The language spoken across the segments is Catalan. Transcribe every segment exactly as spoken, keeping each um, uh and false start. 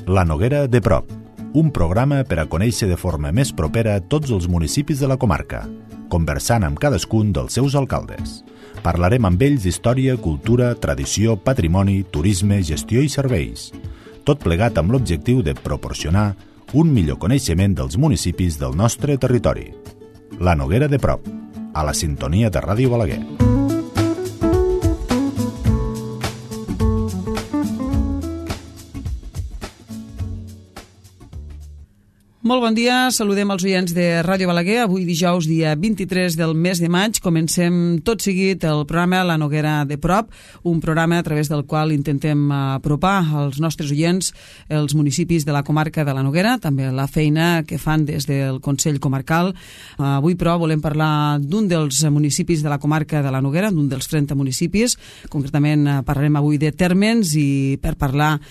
La Noguera de prop, un programa per a conèixer de forma més propera tots els municipis de la comarca, conversant amb cadascun dels seus alcaldes. Parlarem amb ells d'història, cultura, tradició, patrimoni, turisme, gestió i serveis. Tot plegat amb l'objectiu de proporcionar un millor coneixement dels municipis del nostre territori. La Noguera de prop, a la sintonia de Ràdio Balaguer. Molt bon dia, saludem els oients de Ràdio Balaguer. Avui dijous, dia vint-i-tres del mes de maig, comencem tot seguit el programa La Noguera de prop, un programa a través del qual intentem apropar als nostres oients els municipis de la comarca de la Noguera, també la feina que fan des del Consell Comarcal. Avui, però, volem parlar d'un dels municipis de la comarca de la Noguera, d'un dels trenta municipis. Concretament, parlarem avui de Térmens, i per parlar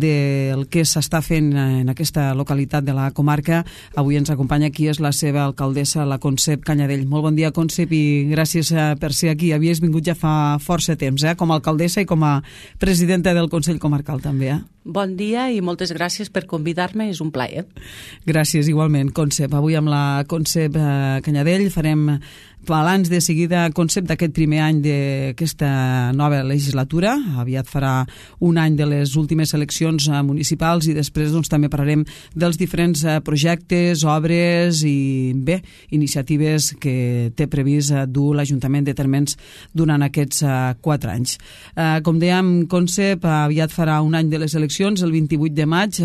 del que s'està fent en aquesta localitat de la comarca, avui ens acompanya aquí és la seva alcaldessa, la Concep Canyadell. Molt bon dia, Concep, i gràcies per ser aquí. Havies vingut ja fa força temps, eh? Com a alcaldessa i com a presidenta del Consell Comarcal també. Eh? Bon dia i moltes gràcies per convidar-me, és un plaer. Gràcies, igualment, Concep. Avui amb la Concep Canyadell farem balanç de seguida, Concep, d'aquest primer any d'aquesta nova legislatura. Aviat farà un any de les últimes eleccions municipals i després doncs, també parlarem dels diferents projectes, obres i bé, iniciatives que té previst dur l'Ajuntament de Térmens durant aquests quatre anys. Com dèiem, Concep, aviat farà un any de les eleccions, el vint-i-vuit de maig,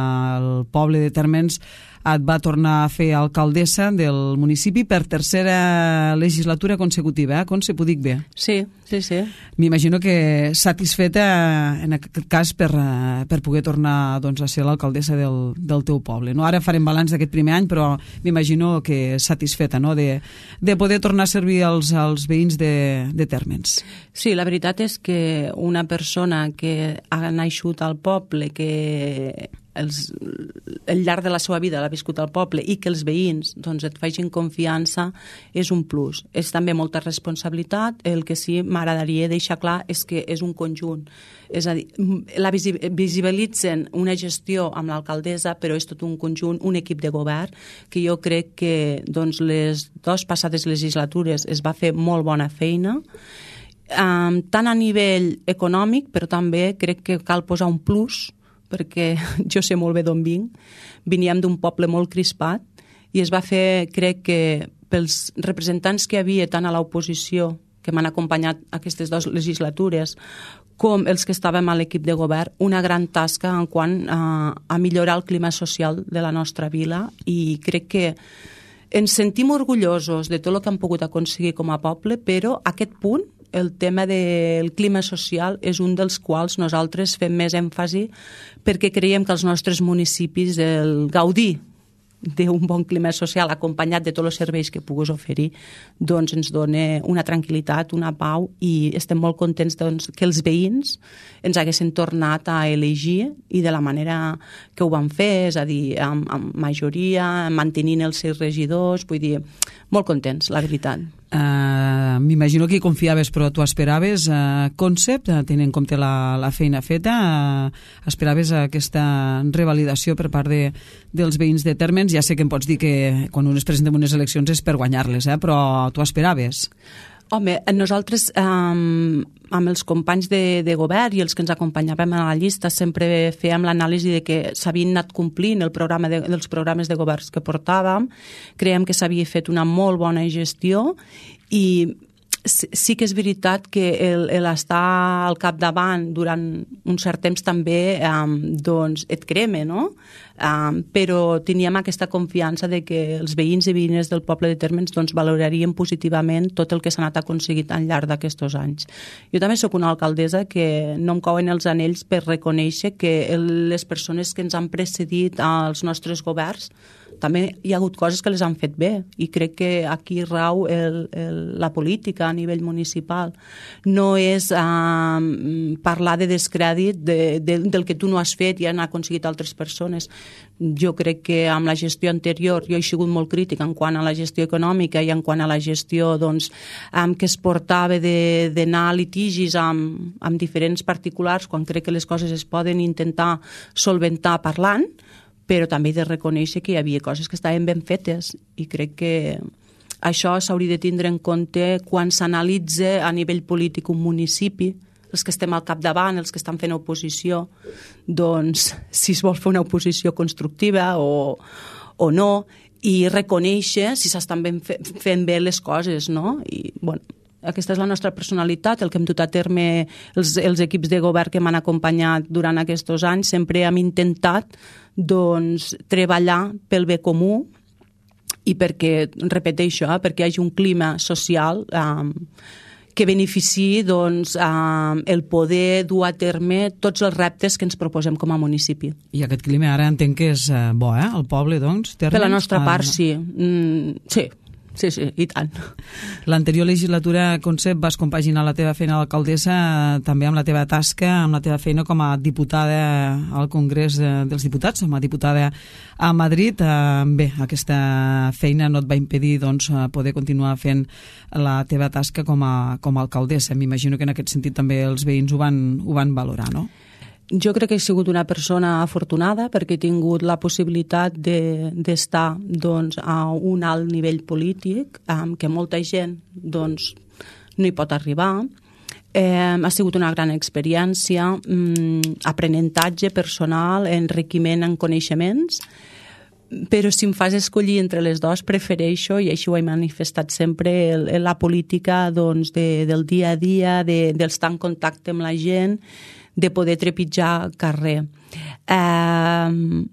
el poble de Térmens et va tornar a fer alcaldessa del municipi per tercera legislatura consecutiva, eh? Concep, ho dic bé? Sí, sí, sí. M'imagino que satisfeta en aquest cas per, per poder tornar doncs, a ser l'alcaldessa del, del teu poble. No? Ara farem balanç d'aquest primer any, però m'imagino que satisfeta, no? de, de poder tornar a servir als, als veïns de, de Térmens. Sí, la veritat és que una persona que ha nascut al poble, que Els, al llarg de la seva vida l'ha viscut al poble i que els veïns doncs, et facin confiança és un plus. És també molta responsabilitat. El que sí m'agradaria deixar clar és que és un conjunt. És a dir, la visibilitzen una gestió amb l'alcaldessa, però és tot un conjunt, un equip de govern, que jo crec que doncs, les dues passades legislatures es va fer molt bona feina, um, tant a nivell econòmic, però també crec que cal posar un plus, perquè jo sé molt bé d'on vinc. Veníem d'un poble molt crispat i es va fer, crec que pels representants que hi havia tant a l'oposició, que m'han acompanyat aquestes dues legislatures, com els que estàvem a l'equip de govern, una gran tasca en quant a, a millorar el clima social de la nostra vila, i crec que ens sentim orgullosos de tot el que hem pogut aconseguir com a poble, però aquest punt, el tema del clima social, és un dels quals nosaltres fem més èmfasi perquè creiem que els nostres municipis el gaudir d'un bon clima social acompanyat de tots els serveis que puguis oferir doncs ens dona una tranquil·litat, una pau, i estem molt contents doncs, que els veïns ens haguessin tornat a elegir i de la manera que ho van fer, és a dir, amb, amb majoria, mantenint els seus regidors, vull dir, molt contents, la veritat. Uh, m'imagino que hi confiaves, però tu esperaves uh, Concep, uh, tenint en compte la, la feina feta, uh, esperaves aquesta revalidació per part de, dels veïns de Térmens. Ja sé que em pots dir que quan un es presenta en unes eleccions és per guanyar-les, eh? Però tu esperaves? Home, nosaltres um, amb els companys de, de govern i els que ens acompanyàvem a la llista sempre fèiem l'anàlisi de que s'havien anat complint el programa de, dels programes de governs que portàvem. Creiem que s'havia fet una molt bona gestió i sí que és veritat que l'estar al capdavant durant un cert temps també um, doncs et crema, no? Um, però teníem aquesta confiança de que els veïns i veïnes del poble de Térmens doncs, valorarien positivament tot el que s'ha anat aconseguit al llarg d'aquests anys. Jo també sóc una alcaldessa que no em cauen els anells per reconèixer que les persones que ens han precedit als nostres governs també hi ha hagut coses que les han fet bé i crec que aquí rau el, el, la política a nivell municipal. No és eh, parlar de descrèdit de, de, del que tu no has fet i han aconseguit altres persones. Jo crec que amb la gestió anterior jo he sigut molt crític en quant a la gestió econòmica i en quant a la gestió doncs, amb que es portava d'anar a litigis amb, amb diferents particulars quan crec que les coses es poden intentar solventar parlant, però també he de reconèixer que hi havia coses que estaven ben fetes i crec que això s'hauria de tindre en compte quan s'analitza a nivell polític un municipi, els que estem al capdavant, els que estan fent oposició, doncs si es vol fer una oposició constructiva o, o no, i reconèixer si s'estan ben fe, fent bé les coses, no? I, bueno, aquesta és la nostra personalitat, el que hem dut a terme els, els equips de govern que m'han acompanyat durant aquests anys. Sempre hem intentat doncs, treballar pel bé comú i perquè, repeteixo, eh, perquè hi hagi un clima social eh, que beneficiï doncs, eh, el poder dur a terme tots els reptes que ens proposem com a municipi. I aquest clima ara entenc que és eh, bo, eh? El poble, doncs? Termes, per la nostra part, eh... sí. Mm, sí. Sí, sí, i tant. L'anterior legislatura, Concep, vas compaginar la teva feina d'alcaldessa també amb la teva tasca, amb la teva feina com a diputada al Congrés dels Diputats, com a diputada a Madrid. Bé, aquesta feina no et va impedir doncs, poder continuar fent la teva tasca com a, com a alcaldessa. M'imagino que en aquest sentit també els veïns ho van, ho van valorar, no? Jo crec que he sigut una persona afortunada perquè he tingut la possibilitat d'estar de, doncs, a un alt nivell polític, amb que molta gent doncs, no hi pot arribar. Eh, ha sigut una gran experiència, mm, aprenentatge personal, enriquiment en coneixements, però si em fas escollir entre les dues prefereixo, i així ho he manifestat sempre, el, la política doncs, de, del dia a dia, d'estar en contacte amb la gent, de poder trepitjar carrer. Eh,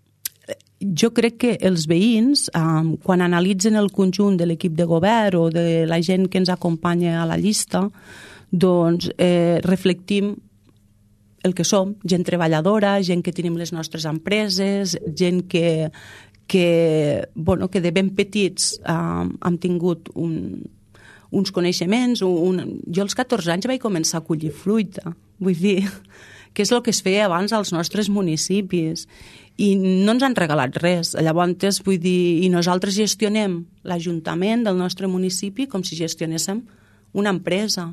jo crec que els veïns, eh, quan analitzen el conjunt de l'equip de govern o de la gent que ens acompanya a la llista, doncs eh, reflectim el que som, gent treballadora, gent que tenim les nostres empreses, gent que, que, bueno, que de ben petits eh, hem tingut un, uns coneixements. Un... Jo als catorze anys vaig començar a collir fruita, vull dir, que és el que es feia abans als nostres municipis, i no ens han regalat res. Llavors, vull dir, i nosaltres gestionem l'Ajuntament del nostre municipi com si gestionéssim una empresa.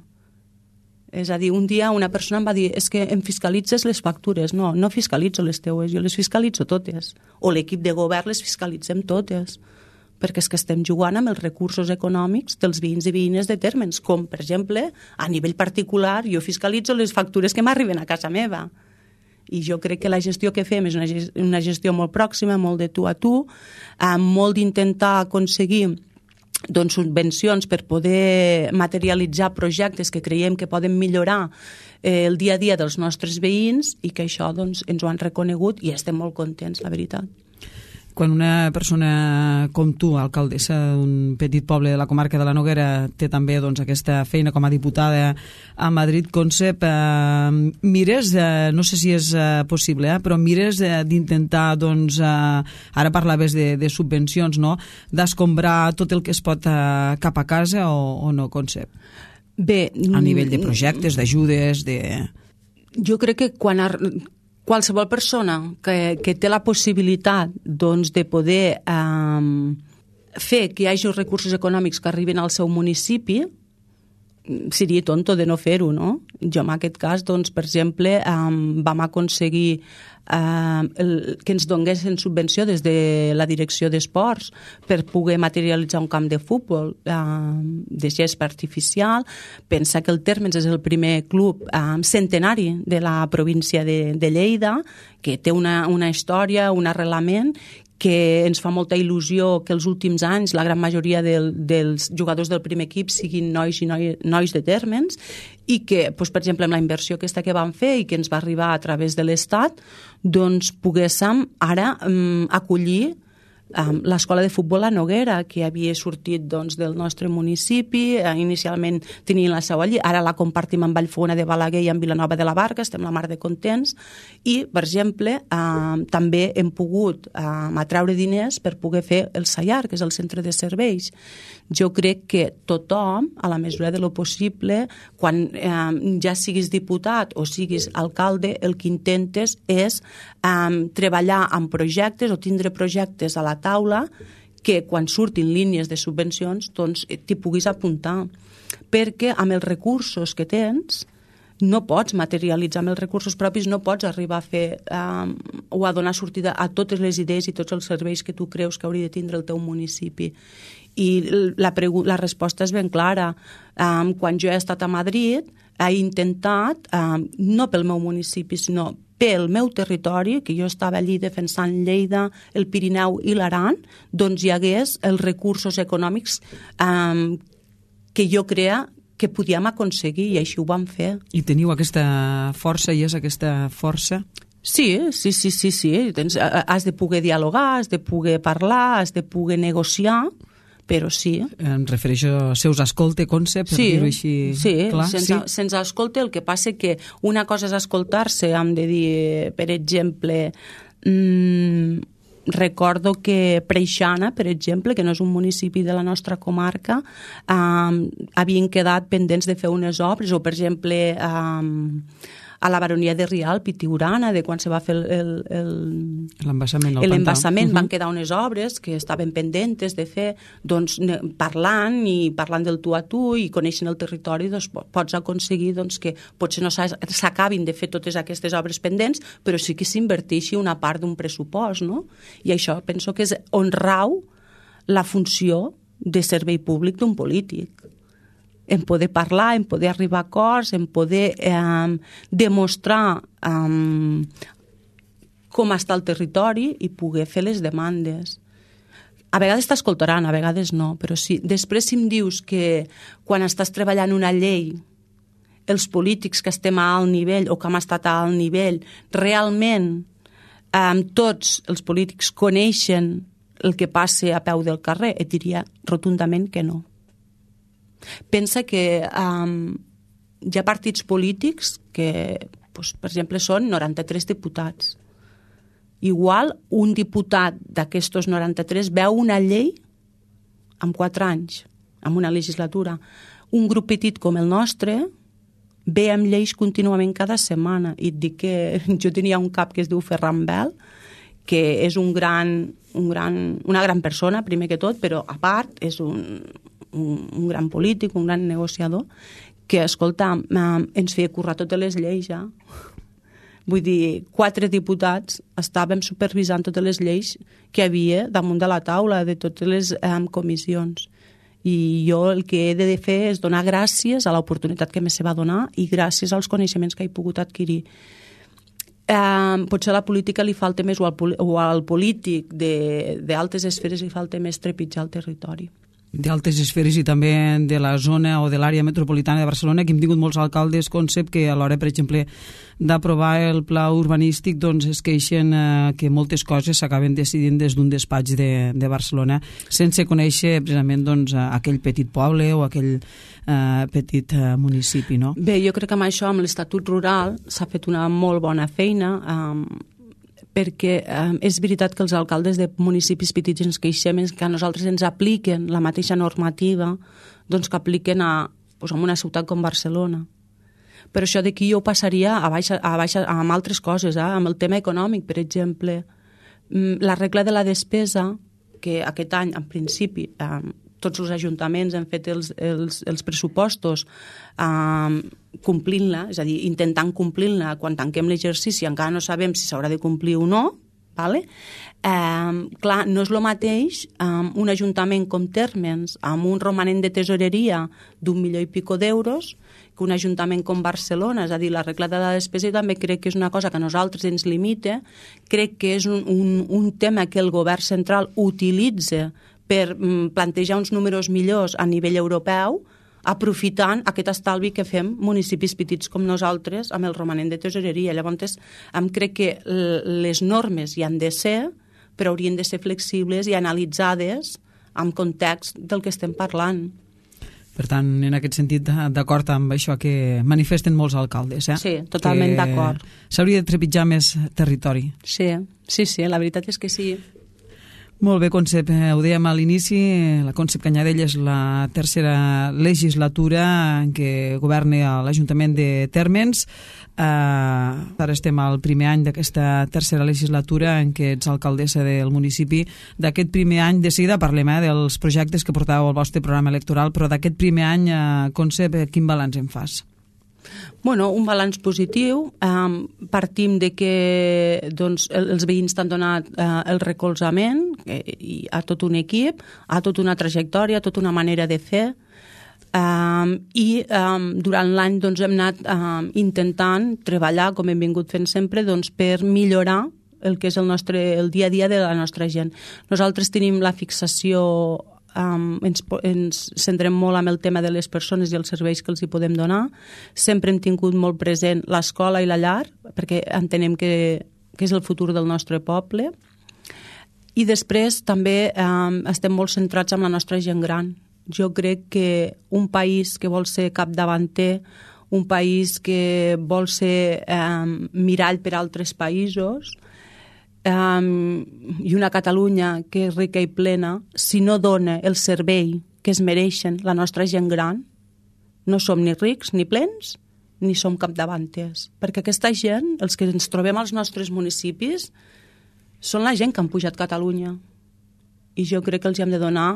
És a dir, un dia una persona em va dir és que em fiscalitzes les factures. No, no fiscalitzo les teues, jo les fiscalitzo totes. O l'equip de govern les fiscalitzem totes. Perquè és que estem jugant amb els recursos econòmics dels veïns i veïnes de Térmens, com, per exemple, a nivell particular, jo fiscalitzo les factures que m'arriben a casa meva. I jo crec que la gestió que fem és una gestió, una gestió molt pròxima, molt de tu a tu, amb molt d'intentar aconseguir doncs, subvencions per poder materialitzar projectes que creiem que poden millorar eh, el dia a dia dels nostres veïns i que això doncs, ens ho han reconegut i estem molt contents, la veritat. Quan una persona com tu, alcaldessa d'un petit poble de la comarca de la Noguera, té també doncs, aquesta feina com a diputada a Madrid, Concep, eh, mires, eh, no sé si és eh, possible, eh, però mires eh, d'intentar, doncs, eh, ara parlaves de, de subvencions, no?, d'escombrar tot el que es pot eh, cap a casa o, o no, Concep? Bé... A nivell de projectes, d'ajudes, de... Jo crec que quan... Ar... Qualsevol persona que, que té la possibilitat doncs, de poder eh, fer que hi hagi els recursos econòmics que arriben al seu municipi, seria tonto de no fer-ho, no? Jo en aquest cas, doncs, per exemple, eh, vam aconseguir eh, el, que ens donguessin subvenció des de la direcció d'esports per poder materialitzar un camp de futbol eh, de gespa artificial. Pensa que el Térmens és el primer club eh, centenari de la província de, de Lleida, que té una, una història, un arrelament, que ens fa molta il·lusió que els últims anys la gran majoria del, dels jugadors del primer equip siguin nois i noi, nois de Térmens i que, doncs, per exemple, amb la inversió aquesta que vam fer i que ens va arribar a través de l'Estat, doncs poguéssim ara um, acollir um, l'escola de futbol La Noguera, que havia sortit doncs, del nostre municipi, uh, inicialment tenien la seu allí, ara la compartim amb Vallfogona de Balaguer i amb Vilanova de la Barca, estem la mar de contents, i, per exemple, uh, també hem pogut uh, atreure diners per poder fer el SAIAR, que és el centre de serveis. Jo crec que tothom, a la mesura de lo possible, quan eh, ja siguis diputat o siguis alcalde, el que intentes és eh, treballar en projectes o tindre projectes a la taula que quan surtin línies de subvencions doncs t'hi puguis apuntar. Perquè amb els recursos que tens no pots materialitzar, amb els recursos propis no pots arribar a fer um, o a donar sortida a totes les idees i tots els serveis que tu creus que hauria de tindre el teu municipi. I la, la resposta és ben clara. Um, quan jo he estat a Madrid, he intentat, um, no pel meu municipi, sinó pel meu territori, que jo estava allí defensant Lleida, el Pirineu i l'Aran, doncs hi hagués els recursos econòmics um, que jo creia que podíem aconseguir, i així ho vam fer. I teniu aquesta força, i és aquesta força? Sí, sí, sí, sí, sí. Tens, has de poder dialogar, has de poder parlar, has de poder negociar, però sí. Em refereixo a seus escolte, Conce, per sí, dir-ho així sí, clar. Sense, sí, se'ns escolta. El que passa que una cosa és escoltar-se, hem de dir, per exemple, mmm, recordo que Preixana, per exemple, que no és un municipi de la nostra comarca, um, havien quedat pendents de fer unes obres, o per exemple um, a la baronia de Rialp i Tiurana, de quan se va fer l'embassament, l'embassament, uh-huh. van quedar unes obres que estaven pendentes de fer, doncs parlant i parlant del tu a tu i coneixent el territori, doncs pots aconseguir doncs, que potser no s'acabin de fer totes aquestes obres pendents, però sí que s'inverteixi una part d'un pressupost, no? I això penso que és on rau la funció de servei públic d'un polític. En poder parlar, en poder arribar a acords, en poder eh, demostrar eh, com està el territori i poder fer les demandes. A vegades t'escoltaran, a vegades no, però sí. Després si em dius que quan estàs treballant una llei, els polítics que estem a alt nivell o que hem estat a alt nivell, realment eh, tots els polítics coneixen el que passa a peu del carrer, et diria rotundament que no. Pensa que um, hi ha partits polítics que, doncs, per exemple, són noranta-tres diputats. Igual un diputat d'aquestos noranta-tres veu una llei en quatre anys, en una legislatura. Un grup petit com el nostre ve amb lleis contínuament cada setmana. I et dic que jo tenia un cap que es diu Ferran Bel, que és un gran, un gran, una gran persona, primer que tot, però a part és un... Un, un gran polític, un gran negociador, que, escolta, ens feia currar totes les lleis ja. Vull dir, quatre diputats estàvem supervisant totes les lleis que hi havia damunt de la taula de totes les um, comissions. I jo el que he de fer és donar gràcies a l'oportunitat que me se va donar i gràcies als coneixements que he pogut adquirir. Um, potser a la política li falta més, o al, o al polític d'altes esferes li falta més trepitjar el territori. D'altes esferes i també de la zona o de l'àrea metropolitana de Barcelona, que hem tingut molts alcaldes, Concep, que a l'hora, per exemple, d'aprovar el pla urbanístic, doncs es queixen eh, que moltes coses s'acaben decidint des d'un despatx de, de Barcelona, sense conèixer precisament doncs, aquell petit poble o aquell eh, petit eh, municipi, no? Bé, jo crec que amb això, amb l'Estatut Rural, s'ha fet una molt bona feina, eh, perquè eh, és veritat que els alcaldes de municipis petits ens queixem que a nosaltres ens apliquen la mateixa normativa doncs, que apliquen a, doncs, a una ciutat com Barcelona. Però això d'aquí jo ho passaria a baix, a baix, amb altres coses, eh? Amb el tema econòmic, per exemple. La regla de la despesa, que aquest any, en principi, eh, tots els ajuntaments han fet els, els, els pressupostos eh, complint-la, és a dir, intentant complir-la quan tanquem l'exercici, encara no sabem si s'haurà de complir o no, vale? eh, clar, no és el mateix eh, un ajuntament com Térmens amb un romanent de tesoreria d'un milió i pico d'euros que un ajuntament com Barcelona, és a dir, la regla de la despesa també crec que és una cosa que a nosaltres ens limita, crec que és un, un, un tema que el govern central utilitza per plantejar uns números millors a nivell europeu, aprofitant aquest estalvi que fem municipis petits com nosaltres amb el romanent de tesoreria. Llavors, em crec que les normes hi han de ser, però haurien de ser flexibles i analitzades en context del que estem parlant. Per tant, en aquest sentit, d'acord amb això que manifesten molts alcaldes, eh? Sí, totalment que d'acord. S'hauria de trepitjar més territori. Sí, sí, sí, la veritat és que sí. Molt bé, Concep, ho dèiem a l'inici, la Concep Canyadell és la tercera legislatura en què governa l'Ajuntament de Térmens. Uh, ara estem al primer any d'aquesta tercera legislatura en què ets alcaldessa del municipi. D'aquest primer any, de seguida parlem eh, dels projectes que portàveu al vostre programa electoral, però d'aquest primer any, uh, Concep, quin balanç en fas? Bueno, un balanç positiu. Um, partim de que doncs, els veïns t'han donat uh, el recolzament eh, a tot un equip, a tota una trajectòria, a tota una manera de fer. Um, I um, durant l'any doncs, hem anat um, intentant treballar, com hem vingut fent sempre, doncs, per millorar el que és el, nostre, el dia a dia de la nostra gent. Nosaltres tenim la fixació, um, ens, ens centrem molt en el tema de les persones i els serveis que els hi podem donar. Sempre hem tingut molt present l'escola i la llar, perquè entenem que, que és el futur del nostre poble. I després també um, estem molt centrats en la nostra gent gran. Jo crec que un país que vol ser capdavanter, un país que vol ser eh, mirall per altres països eh, i una Catalunya que és rica i plena, si no dona el servei que es mereixen la nostra gent gran, no som ni rics ni plens, ni som capdavanters. Perquè aquesta gent, els que ens trobem als nostres municipis, són la gent que han pujat Catalunya. I jo crec que els hem de donar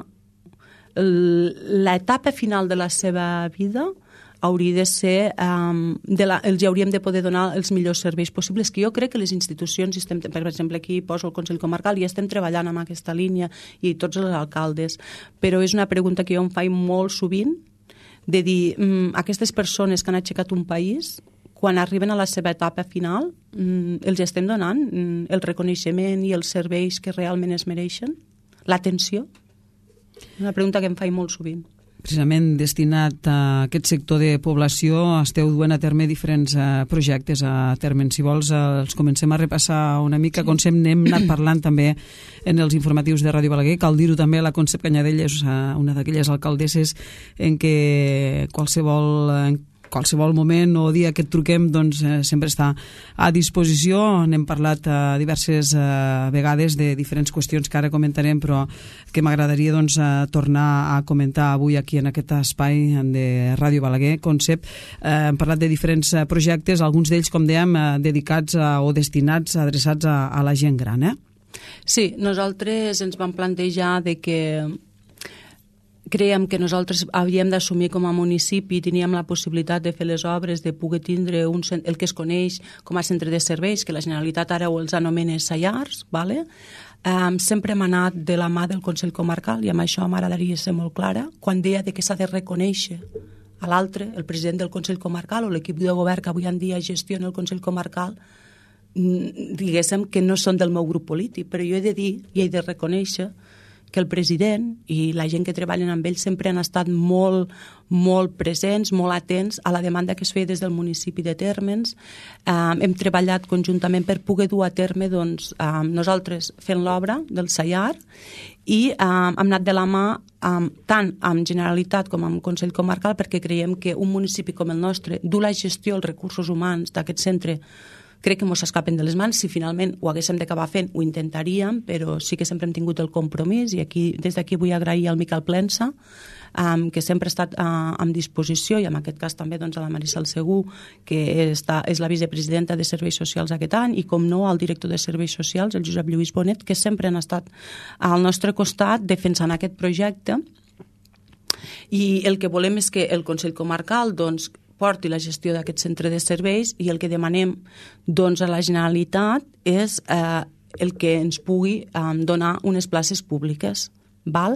l'etapa final de la seva vida hauria de ser um, de la, els hauríem de poder donar els millors serveis possibles, que jo crec que les institucions, estem, per exemple aquí poso el Consell Comarcal i estem treballant en aquesta línia i tots els alcaldes, però és una pregunta que jo em faig molt sovint de dir, um, aquestes persones que han aixecat un país, quan arriben a la seva etapa final, um, els estem donant um, el reconeixement i els serveis que realment es mereixen, l'atenció. Una pregunta que em faig molt sovint. Precisament destinat a aquest sector de població esteu duent a terme diferents uh, projectes a terme. Si vols uh, els comencem a repassar una mica. Sí. Concep, n'hem anat parlant també en els informatius de Ràdio Balaguer. Cal dir-ho també, la Concep Canyadell és uh, una d'aquelles alcaldesses en què qualsevol... Uh, qualsevol moment o dia que et truquem doncs, eh, sempre està a disposició. N'hem parlat eh, diverses eh, vegades de diferents qüestions que ara comentarem, però que m'agradaria doncs, eh, tornar a comentar avui aquí en aquest espai de Ràdio Balaguer. Concep, eh, hem parlat de diferents projectes, alguns d'ells, com dèiem, eh, dedicats a, o destinats, adreçats a, a la gent gran, eh? Sí, nosaltres ens vam plantejar de que creiem que nosaltres havíem d'assumir com a municipi, teníem la possibilitat de fer les obres, de poder tindre un, el que es coneix com a centre de serveis, que la Generalitat ara els anomena SAIARs, ¿vale? Um, sempre hem anat de la mà del Consell Comarcal, i amb això m'agradaria ser molt clara, quan deia de que s'ha de reconèixer a l'altre, el president del Consell Comarcal o l'equip de govern que avui en dia gestiona el Consell Comarcal, diguéssim que no són del meu grup polític, però jo he de dir i he de reconèixer que el president i la gent que treballen amb ell sempre han estat molt, molt presents, molt atents a la demanda que es feia des del municipi de Térmens. Um, hem treballat conjuntament per poder dur a terme doncs, um, nosaltres fent l'obra del SAIAR i um, hem anat de la mà um, tant amb Generalitat com amb Consell Comarcal perquè creiem que un municipi com el nostre dur la gestió dels recursos humans d'aquest centre crec que ens escapen de les mans. Si finalment ho haguéssim d'acabar fent, ho intentaríem, però sí que sempre hem tingut el compromís i aquí, des d'aquí vull agrair al Miquel Plensa, um, que sempre ha estat uh, en disposició, i en aquest cas també doncs, a la Marisol Segur, que està, és la vicepresidenta de Serveis Socials aquest any, i com no, el director de Serveis Socials, el Josep Lluís Bonet, que sempre han estat al nostre costat defensant aquest projecte. I el que volem és que el Consell Comarcal doncs, porti la gestió d'aquest centre de serveis i el que demanem doncs, a la Generalitat és eh, el que ens pugui eh, donar unes places públiques. Val?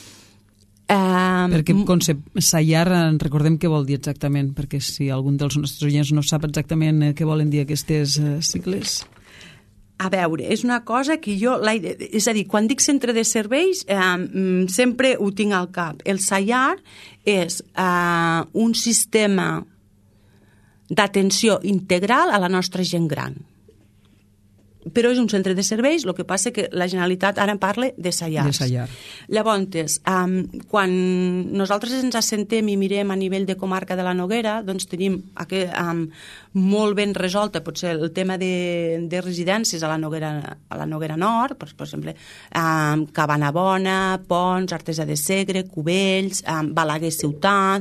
Eh, perquè Concep, SAIAR, recordem què vol dir exactament, perquè si algun dels nostres oients no sap exactament què volen dir aquestes eh, sigles. A veure, és una cosa que jo... És a dir, quan dic centre de serveis, eh, sempre ho tinc al cap. El SAIAR és eh, un sistema d'atenció integral a la nostra gent gran. però és un centre de serveis, el que passa que la Generalitat ara en parla de saiars. De saiar. Llavors, um, quan nosaltres ens assentem i mirem a nivell de comarca de la Noguera, doncs tenim aquest, um, molt ben resolta potser el tema de, de residències a la Noguera, a la Noguera Nord, per, per exemple, um, Cabana Bona, Pons, Artesa de Segre, Cubells, um, Balaguer Ciutat,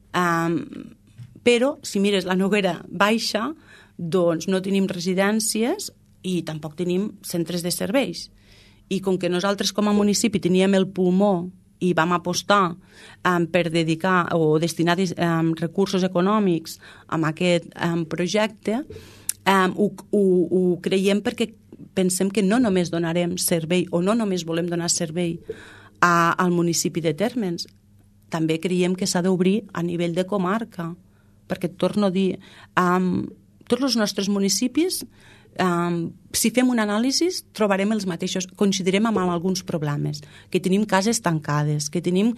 um, però si mires la Noguera Baixa, doncs no tenim residències i tampoc tenim centres de serveis. I com que nosaltres com a municipi teníem el pulmó i vam apostar um, per dedicar o destinar um, recursos econòmics a aquest um, projecte, um, ho, ho, ho creiem perquè pensem que no només donarem servei o no només volem donar servei a, al municipi de Térmens, també creiem que s'ha d'obrir a nivell de comarca, perquè et torno a dir, um, tots els nostres municipis, Um, si fem un anàlisi trobarem els mateixos, coincidirem amb alguns problemes, que tenim cases tancades, que tenim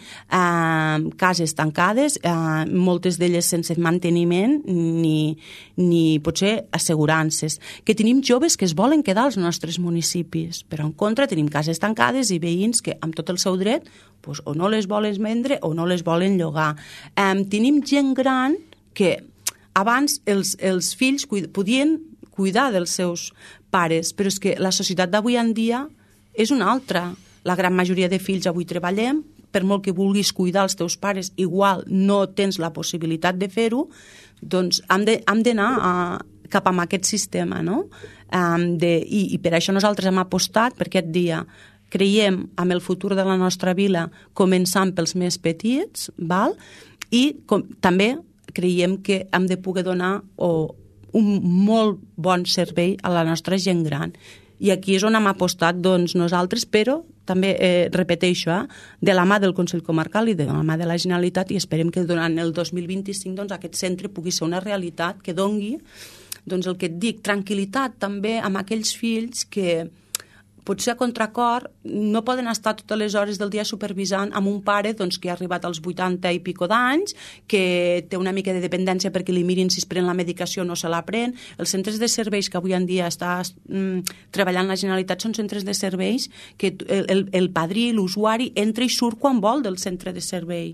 uh, cases tancades, uh, moltes d'elles sense manteniment ni, ni potser assegurances, que tenim joves que es volen quedar als nostres municipis, però en contra tenim cases tancades i veïns que amb tot el seu dret pues, o no les volen vendre o no les volen llogar. Um, tenim gent gran que abans els, els fills podien cuidar dels seus pares, però és que la societat d'avui en dia és una altra. La gran majoria de fills avui treballem, per molt que vulguis cuidar els teus pares, igual no tens la possibilitat de fer-ho, doncs hem d'anar cap a aquest sistema, no? Um, de, i, I per això nosaltres hem apostat per aquest dia. Creiem en el futur de la nostra vila començant pels més petits, val? I com, també creiem que hem de poder donar o un molt bon servei a la nostra gent gran. I aquí és on hem apostat doncs, nosaltres, però també, eh, repeteixo, eh, de la mà del Consell Comarcal i de la mà de la Generalitat, i esperem que durant el dos mil vint-i-cinc doncs, aquest centre pugui ser una realitat que dongui, doncs, el que et dic, tranquil·litat també amb aquells fills que potser a contracor no poden estar totes les hores del dia supervisant amb un pare doncs, que ha arribat als vuitanta i pico d'anys, que té una mica de dependència perquè li mirin si es pren la medicació o no se la pren. Els centres de serveis que avui en dia està mm, treballant la Generalitat són centres de serveis que el, el, el padrí, l'usuari, entra i surt quan vol del centre de servei.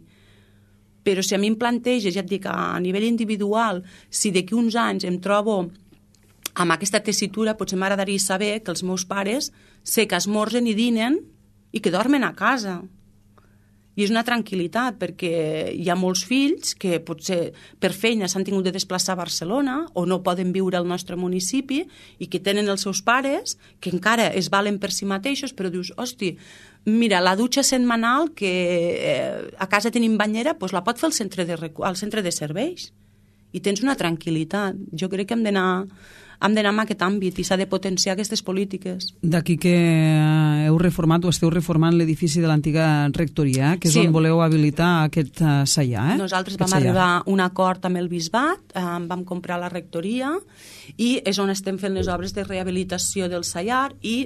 Però si a mi em planteges, ja et dic, a nivell individual, si d'aquí uns anys em trobo amb aquesta tessitura, potser m'agradaria saber que els meus pares sé que esmorzen i dinen i que dormen a casa. I és una tranquil·litat, perquè hi ha molts fills que potser per feina s'han tingut de desplaçar a Barcelona o no poden viure al nostre municipi i que tenen els seus pares que encara es valen per si mateixos, però dius, hosti, mira, la dutxa setmanal que eh, a casa tenim banyera, doncs la pot fer al centre de, al centre de serveis. I tens una tranquil·litat. Jo crec que hem d'anar hem d'anar en aquest àmbit i s'ha de potenciar aquestes polítiques. D'aquí que heu reformat o esteu reformant l'edifici de l'antiga rectoria, que és sí. on voleu habilitar aquest uh, saiar. Eh? Nosaltres vam arribar a un acord amb el bisbat, eh, vam comprar la rectoria i és on estem fent les obres de rehabilitació del saiar i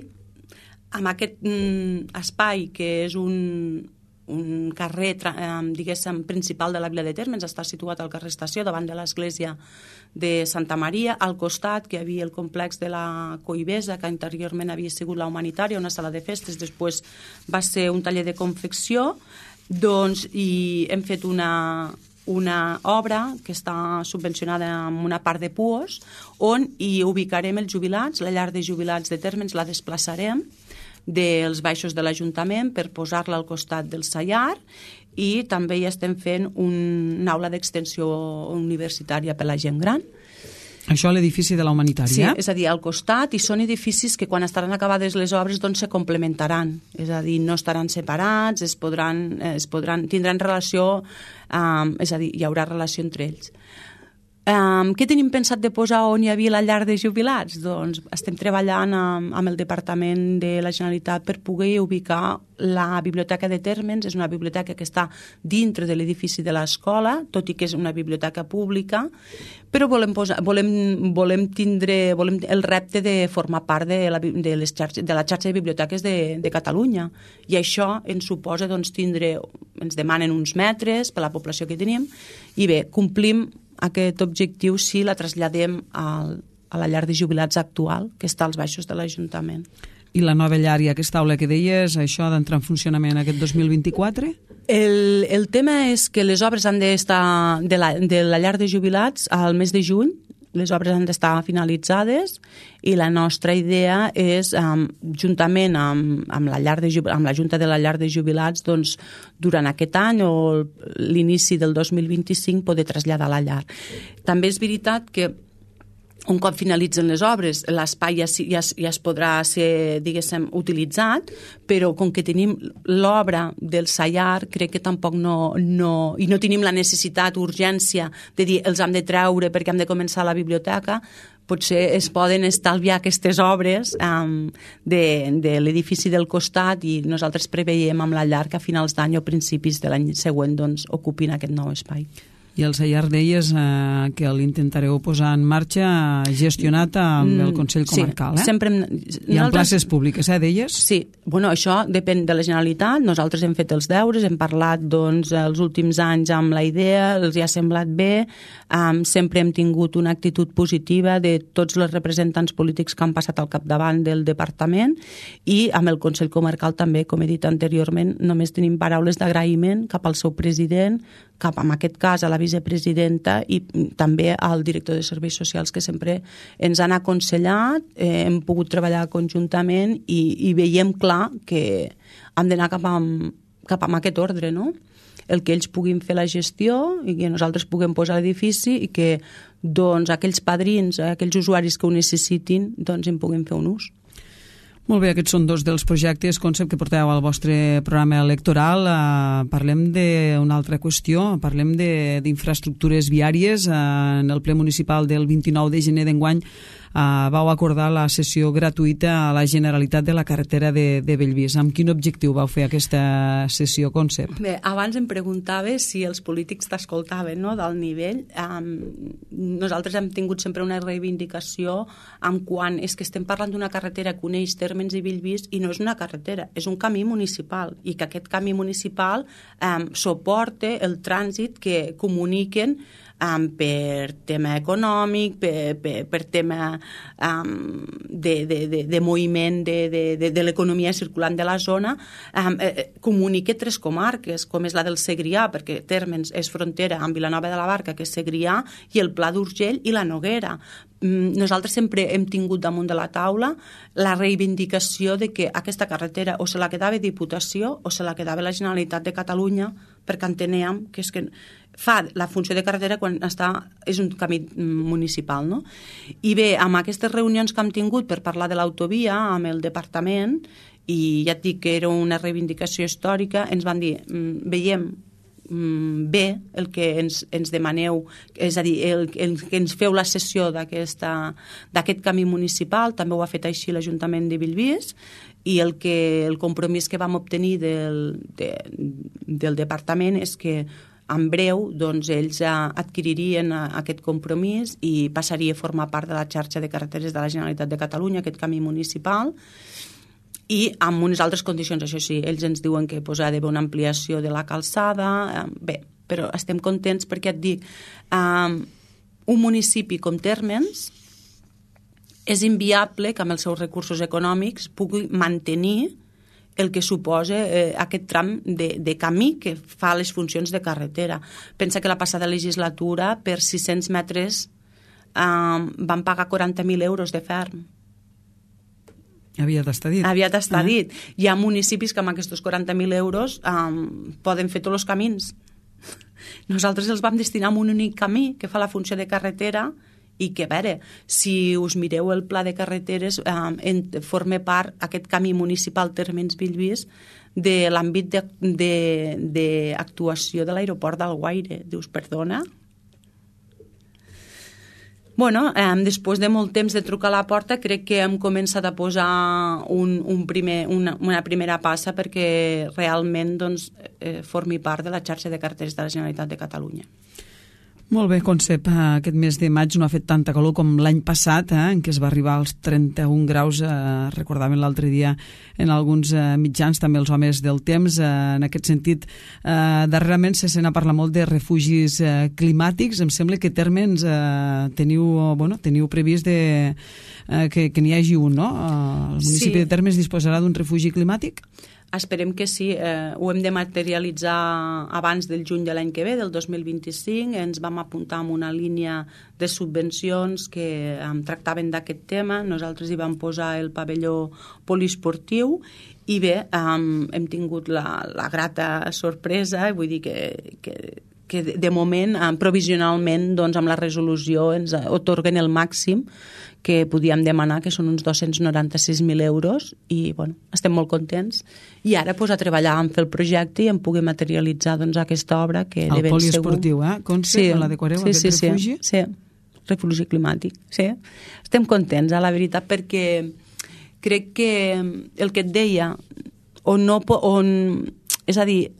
amb aquest mm, espai que és un... un carrer, diguéssim, principal de la vila de Térmens, està situat al carrer Estació, davant de l'església de Santa Maria, al costat que hi havia el complex de la Coibesa, que anteriorment havia sigut la Humanitària, una sala de festes, després va ser un taller de confecció, doncs, i hem fet una, una obra que està subvencionada amb una part de Puos, on hi ubicarem els jubilats, la llar de jubilats de Térmens la desplaçarem dels baixos de l'Ajuntament per posar-la al costat del saiar i també hi estem fent una aula d'extensió universitària per a la gent gran. Això a l'edifici de la Humanitària? Sí, és a dir, al costat, i són edificis que quan estaran acabades les obres doncs se complementaran, és a dir, no estaran separats, es podran, es podran, tindran relació, um, és a dir, hi haurà relació entre ells. Um, què tenim pensat de posar on hi havia la llar de jubilats? Doncs estem treballant amb, amb el Departament de la Generalitat per poder ubicar la Biblioteca de Térmens. És una biblioteca que està dintre de l'edifici de l'escola, tot i que és una biblioteca pública, però volem, posar, volem, volem tindre volem el repte de formar part de la, de les xarxes, de la xarxa de biblioteques de, de Catalunya. I això ens suposa doncs, tindre, ens demanen uns metres per la població que tenim, i bé, complim aquest objectiu si la traslladem al, a la llar de jubilats actual, que està als baixos de l'Ajuntament. I la nova llar i aquesta aula que deies, això d'entrar en funcionament aquest dos mil vint-i-quatre? El, el tema és que les obres han d'estar de la, de la llar de jubilats al mes de juny, les obres han d'estar finalitzades i la nostra idea és, um, juntament amb, amb, la llar de, amb la Junta de la Llar de Jubilats, doncs, durant aquest any o l'inici del dos mil vint-i-cinc poder traslladar la llar. També és veritat que un cop finalitzen les obres, l'espai ja, ja, ja es podrà ser, diguéssim, utilitzat, però com que tenim l'obra del Sallar, crec que tampoc no, no... i no tenim la necessitat, urgència, de dir els hem de treure perquè hem de començar la biblioteca, potser es poden estalviar aquestes obres um, de, de l'edifici del costat i nosaltres preveiem amb la llar que a finals d'any o principis de l'any següent doncs, ocupin aquest nou espai. I el Sallar deies eh, que l'intentareu posar en marxa gestionat amb el Consell Comarcal, sí, eh? Sempre hem... I en places públiques, eh, deies? Sí, bueno, això depèn de la Generalitat, nosaltres hem fet els deures, hem parlat doncs els últims anys amb la idea, els hi ha semblat bé, um, sempre hem tingut una actitud positiva de tots els representants polítics que han passat al capdavant del departament i amb el Consell Comarcal també, com he dit anteriorment, només tenim paraules d'agraïment cap al seu president, cap, en aquest cas, a la vicepresidenta i també al director de Serveis Socials que sempre ens han aconsellat, eh, hem pogut treballar conjuntament i, i veiem clar que hem d'anar cap, cap a aquest ordre, no? El que ells puguin fer la gestió i que nosaltres puguem posar l'edifici i que doncs, aquells padrins, aquells usuaris que ho necessitin, doncs en puguin fer un ús. Molt bé, aquests són dos dels projectes, Concep, que porteu al vostre programa electoral. Uh, parlem d'una altra qüestió, parlem d'infraestructures viàries. Uh, en el ple municipal del vint-i-nou de gener d'enguany uh, vau acordar la cessió gratuïta a la Generalitat de la carretera de, de Bellvís. Amb quin objectiu vau fer aquesta cessió, Concep? Bé, abans em preguntava si els polítics t'escoltaven, no?, del nivell. Um, nosaltres hem tingut sempre una reivindicació en quan és que estem parlant d'una carretera que uneix Térmens i Bellvís i no és una carretera, és un camí municipal i que aquest camí municipal um, suporta el trànsit que comuniquen um, per tema econòmic, per, per, per tema um, de, de, de, de moviment de, de, de, de l'economia circulant de la zona, um, eh, comunica tres comarques, com és la del Segrià, perquè Térmens és frontera amb Vilanova de la Barca, que és Segrià, i el Pla d'Urgell i la Noguera. Nosaltres sempre hem tingut damunt de la taula la reivindicació de que aquesta carretera o se la quedava Diputació o se la quedava la Generalitat de Catalunya, perquè enteníem que és que fa la funció de carretera quan està, és un camí municipal, no? I bé, amb aquestes reunions que hem tingut per parlar de l'autovia amb el departament, i ja et dic que era una reivindicació històrica, ens van dir, veiem bé el que ens, ens demaneu, és a dir, el, el que ens feu la cessió d'aquest camí municipal, també ho ha fet així l'Ajuntament de Bellvís, i el, que, el compromís que vam obtenir del, de, del departament és que en breu doncs, ells adquiririen aquest compromís i passaria a formar part de la xarxa de carreteres de la Generalitat de Catalunya, aquest camí municipal, i amb unes altres condicions, això sí, ells ens diuen que pues, ha d'haver una ampliació de la calçada, bé, però estem contents perquè et dic, um, un municipi com Térmens és inviable que amb els seus recursos econòmics pugui mantenir el que suposa eh, aquest tram de, de camí que fa les funcions de carretera. Pensa que la passada legislatura per sis-cents metres um, van pagar quaranta mil euros de ferm. Havia d'estar dit. Havia d'estar dit. Hi ha municipis que amb aquests quaranta mil euros um, poden fer tots els camins. Nosaltres els vam destinar a un únic camí que fa la funció de carretera i que, a veure, si us mireu el pla de carreteres, um, en, forma part aquest camí municipal Térmens-Bellvís de l'àmbit d'actuació de, de, de l'aeroport d'Alguaire. Dius, perdona? Bueno, eh, després de molt temps de trucar a la porta, crec que hem començat a posar un, un primer, una, una primera passa perquè realment doncs, eh, formi part de la xarxa de carreteres de la Generalitat de Catalunya. Molt bé, Concep, aquest mes de maig no ha fet tanta calor com l'any passat, eh, en què es va arribar als trenta-un graus, eh, recordaven l'altre dia en alguns eh, mitjans, també els homes del temps. Eh, en aquest sentit, eh, darrerament se sent a parlar molt de refugis eh, climàtics. Em sembla que Térmens eh, teniu, bueno, teniu previst de, eh, que, que n'hi hagi un, no? Eh, el municipi sí. de Térmens disposarà d'un refugi climàtic? Esperem que sí, eh, ho hem de materialitzar abans del juny de l'any que ve, del dos mil vint-i-cinc. Ens vam apuntar amb una línia de subvencions que eh, tractaven d'aquest tema. Nosaltres hi vam posar el pavelló poliesportiu i bé, eh, hem tingut la, la grata sorpresa, vull dir que, que, que de moment, eh, provisionalment, doncs, amb la resolució ens otorguen el màxim que podíem demanar, que són uns dos-cents noranta-sis mil euros, i bueno, estem molt contents. I ara pues, a treballar en fer el projecte i en pugui materialitzar doncs, aquesta obra que el de ben segur... El poliesportiu, eh? Concep, sí, l'adequareu, sí, aquest sí, refugi? Sí, sí, refugi climàtic, sí. Estem contents, eh, la veritat, perquè crec que el que et deia, on no... On, és a dir,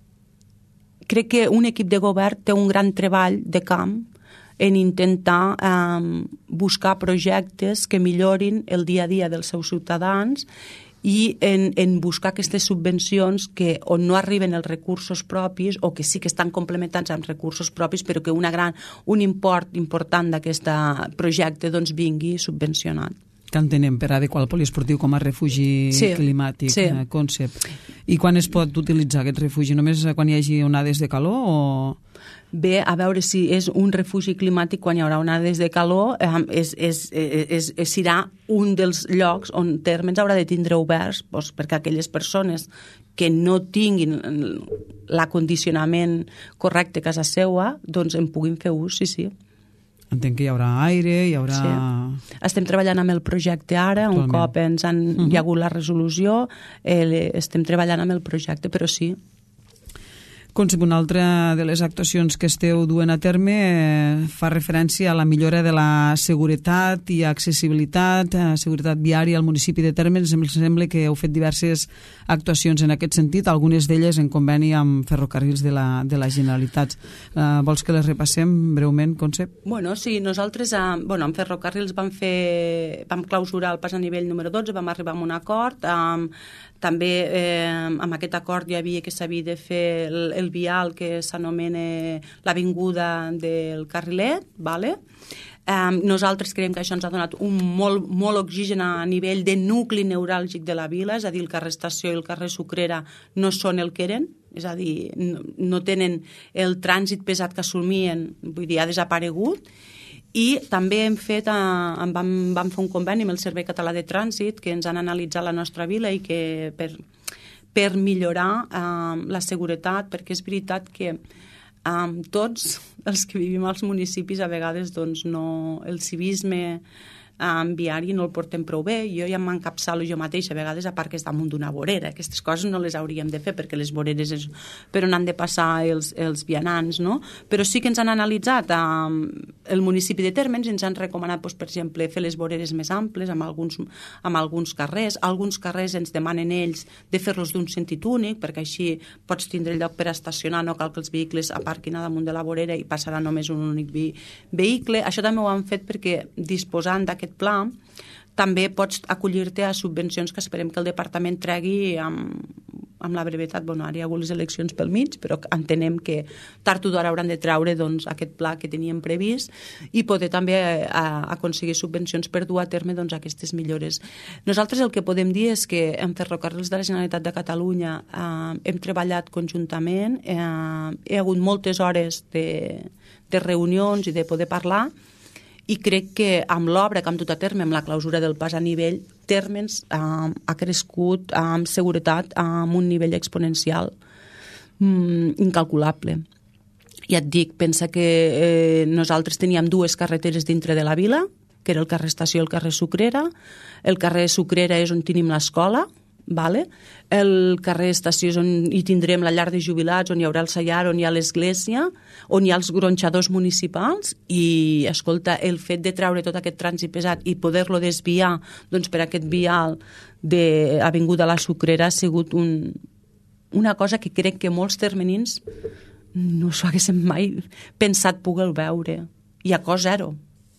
crec que un equip de govern té un gran treball de camp en intentar eh, buscar projectes que millorin el dia a dia dels seus ciutadans i en, en buscar aquestes subvencions que on no arriben els recursos propis o que sí que estan complementats amb recursos propis però que una gran, un import important d'aquest projecte doncs, vingui subvencionat. Que entenem per adequar el poliesportiu com a refugi sí, climàtic, sí. eh, Concep. I quan es pot utilitzar aquest refugi? Només quan hi hagi onades de calor o...? Bé, a veure si és un refugi climàtic quan hi haurà onades de calor, eh, és, és, és, és, serà un dels llocs on Térmens haurà de tindre oberts doncs, perquè aquelles persones que no tinguin l'acondicionament correcte a casa seva doncs en puguin fer ús, sí, sí. Entenc que hi haurà aire, hi haurà... Sí. Estem treballant amb el projecte ara, un cop ens han, uh-huh. hi ha hagut la resolució, eh, estem treballant amb el projecte, però sí. Concep, una altra de les actuacions que esteu duent a terme eh, fa referència a la millora de la seguretat i accessibilitat, a seguretat viària al municipi de Térmens. Em sembla que heu fet diverses actuacions en aquest sentit, algunes d'elles en conveni amb ferrocarrils de la, de la Generalitat. Eh, vols que les repassem breument, Concep? Bueno, sí, nosaltres eh, bueno, amb ferrocarrils vam fer, vam clausurar el pas a nivell número dotze, vam arribar a un acord, eh, també eh, amb aquest acord hi havia que s'havia de fer el, el vial que s'anomena l'avinguda del Carrilet, vale? Eh, nosaltres creiem que això ens ha donat un molt, molt oxigen a nivell de nucli neuràlgic de la vila, és a dir, el carrer Estació i el carrer Sucrera no són el que eren, és a dir, no, no tenen el trànsit pesat que assumien, vull dir, ha desaparegut. I també hem fet, eh, vam, vam fer un conveni amb el Servei Català de Trànsit que ens han analitzat la nostra vila i que per, per millorar eh, la seguretat, perquè és veritat que eh, tots els que vivim als municipis a vegades doncs, no, el civisme en viari no el portem prou bé. Jo ja m'encapçalo jo mateixa a vegades a part que és damunt d'una vorera. Aquestes coses no les hauríem de fer perquè les voreres és per on han de passar els, els vianants, no? Però sí que ens han analitzat um, el municipi de Térmens i ens han recomanat, doncs, per exemple, fer les voreres més amples amb alguns, amb alguns carrers. Alguns carrers ens demanen ells de fer-los d'un sentit únic perquè així pots tindre lloc per estacionar, no cal que els vehicles aparquin a damunt de la vorera i passarà només un únic vi- vehicle. Això també ho han fet perquè disposant d'aquest pla també pots acollir-te a subvencions que esperem que el departament tregui amb, amb la brevetat. Bueno, ara hi ha hagut les eleccions pel mig, però entenem que tard o d'hora hauran de treure doncs, aquest pla que teníem previst i poder també a, aconseguir subvencions per dur a terme doncs, aquestes millores. Nosaltres el que podem dir és que en Ferrocarrils de la Generalitat de Catalunya eh, hem treballat conjuntament, eh, hi ha hagut moltes hores de, de reunions i de poder parlar i crec que amb l'obra que hem dut a terme, amb la clausura del pas a nivell, Térmens eh, ha crescut amb seguretat amb un nivell exponencial mm, incalculable. Ja et dic, pensa que eh, nosaltres teníem dues carreteres dintre de la vila, que era el carrer Estació i el carrer Sucrera. El carrer Sucrera és on tenim l'escola, vale? El carrer Estació és on hi tindrem la llar de jubilats, on hi haurà el Sallar, on hi ha l'església, on hi ha els gronxadors municipals i, escolta, el fet de treure tot aquest trànsit pesat i poder-lo desviar doncs, per aquest vial d'Avinguda La Sucrera ha sigut un, una cosa que crec que molts termenins no s'ho haguéssim mai pensat poder veure. I a cost zero.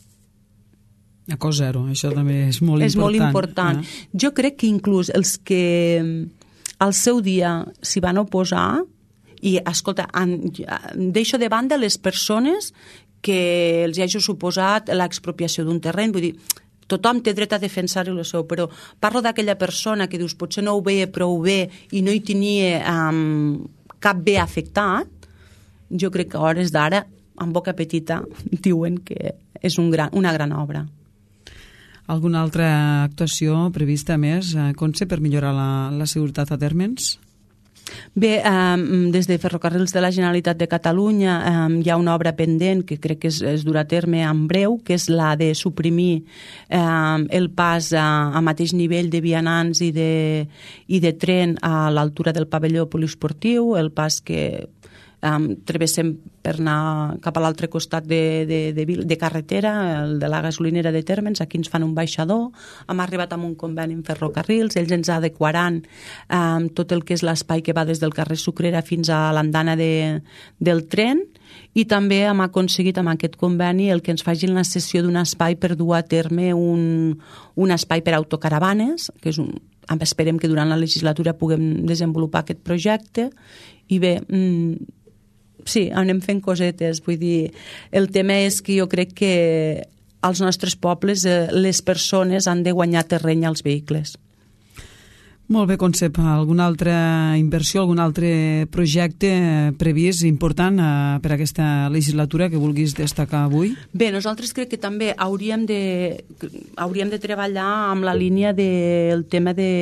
A cost zero, això també és molt és important. És molt important. Eh? Jo crec que inclús els que al seu dia s'hi van oposar, i, escolta, en, deixo de banda les persones que els hi hagi suposat l'expropiació d'un terreny, vull dir, tothom té dret a defensar-hi el seu, però parlo d'aquella persona que dius potser no ho veia prou bé i no hi tenia um, cap bé afectat. Jo crec que a hores d'ara, en boca petita, diuen que és un gran, una gran obra. Alguna altra actuació prevista més, Conce, per millorar la, la seguretat a Térmens? Bé, eh, des de Ferrocarrils de la Generalitat de Catalunya eh, hi ha una obra pendent que crec que es, es durà a terme en breu, que és la de suprimir eh, el pas a, a mateix nivell de vianants i de, i de tren a l'altura del pavelló poliesportiu, el pas que Um, travessem per anar cap a l'altre costat de, de, de, de carretera, el de la gasolinera de Térmens. Aquí ens fan un baixador, hem arribat amb un conveni en Ferrocarrils, ells ens adequaran um, tot el que és l'espai que va des del carrer Sucrera fins a l'andana de, del tren, i també hem aconseguit amb aquest conveni el que ens facin la cessió d'un espai per dur a terme un, un espai per autocaravanes, que és un, esperem que durant la legislatura puguem desenvolupar aquest projecte. I bé, mmm, sí, anem fent cosetes, vull dir, el tema és que jo crec que als nostres pobles eh, les persones han de guanyar terreny als vehicles. Molt bé, Concep. Alguna altra inversió, algun altre projecte previst important eh, per a aquesta legislatura que vulguis destacar avui? Bé, nosaltres crec que també hauríem de, hauríem de treballar amb la línia del tema de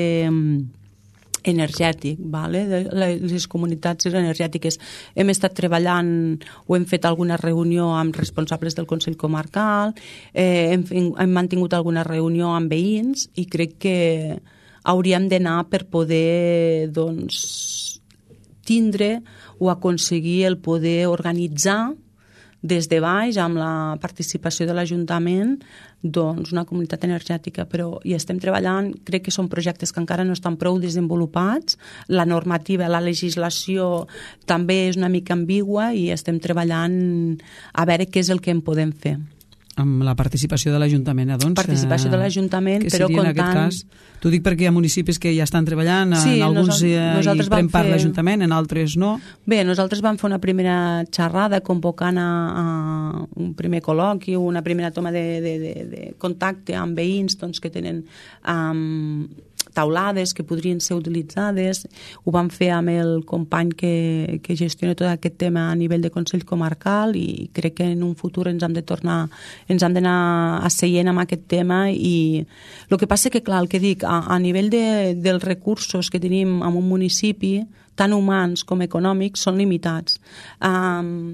energètic, vale? De les comunitats energètiques. Hem estat treballant o hem fet alguna reunió amb responsables del Consell Comarcal, eh, hem, hem mantingut alguna reunió amb veïns i crec que hauríem d'anar per poder doncs, tindre o aconseguir el poder organitzar des de baix, amb la participació de l'Ajuntament, doncs una comunitat energètica, però hi estem treballant, crec que són projectes que encara no estan prou desenvolupats, la normativa, la legislació també és una mica ambigua i estem treballant a veure què és el que en podem fer. Amb la participació de l'Ajuntament, doncs? Participació de l'Ajuntament, però comptant... En aquest cas? T'ho dic perquè hi ha municipis que ja estan treballant, sí, en alguns nosaltres, hi pren part fer... l'Ajuntament, en altres no. Bé, nosaltres vam fer una primera xerrada convocant a, a un primer col·loqui, una primera toma de, de, de, de contacte amb veïns doncs, que tenen um, taulades que podrien ser utilitzades. Ho vam fer amb el company que, que gestiona tot aquest tema a nivell de Consell Comarcal i crec que en un futur ens hem de tornar, ens hem d'anar asseient amb aquest tema i el que passa que, clar, el que dic, a, a nivell de, dels recursos que tenim en un municipi, tant humans com econòmics, són limitats. Um,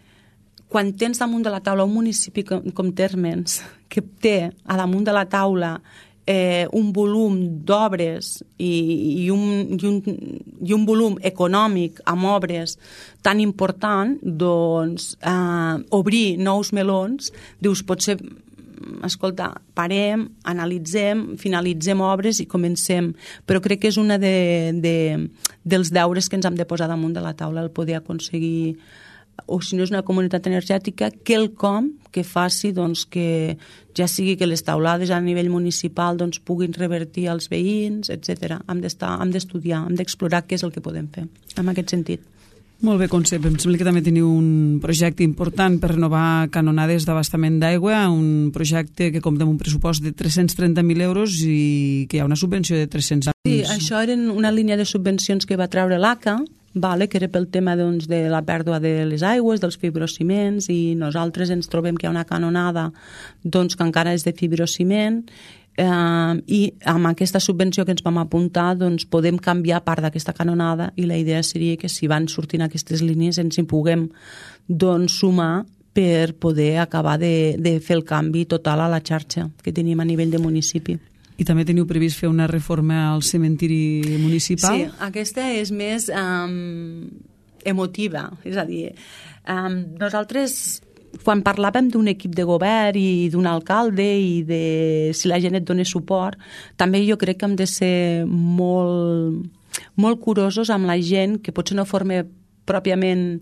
quan tens damunt de la taula un municipi com, com Térmens, que té a damunt de la taula eh, un volum d'obres i, i, un, i, un, i un volum econòmic amb obres tan important, doncs eh, obrir nous melons, dius, potser, escolta, parem, analitzem, finalitzem obres i comencem. Però crec que és una de, de, dels deures que ens hem de posar damunt de la taula, el poder aconseguir, o si no és una comunitat energètica, quelcom que faci doncs, que ja sigui que les taulades a nivell municipal doncs, puguin revertir als veïns, etcètera. Hem d'estar, hem d'estudiar, hem d'explorar què és el que podem fer en aquest sentit. Molt bé, Concep. Em sembla que també teniu un projecte important per renovar canonades d'abastament d'aigua, un projecte que compta amb un pressupost de tres-cents trenta mil euros i que hi ha una subvenció de tres-cents. Sí, això era una línia de subvencions que va treure l'A C A, vale, que era pel tema doncs, de la pèrdua de les aigües, dels fibrociments, i nosaltres ens trobem que hi ha una canonada doncs, que encara és de fibrociment, eh, i amb aquesta subvenció que ens vam apuntar doncs, podem canviar part d'aquesta canonada i la idea seria que si van sortint aquestes línies ens hi puguem doncs, sumar per poder acabar de, de fer el canvi total a la xarxa que tenim a nivell de municipi. I també teniu previst fer una reforma al cementiri municipal? Sí, aquesta és més um, emotiva. És a dir, um, nosaltres, quan parlàvem d'un equip de govern i d'un alcalde i de si la gent et dona suport, també jo crec que hem de ser molt, molt curosos amb la gent que potser no forma pròpiament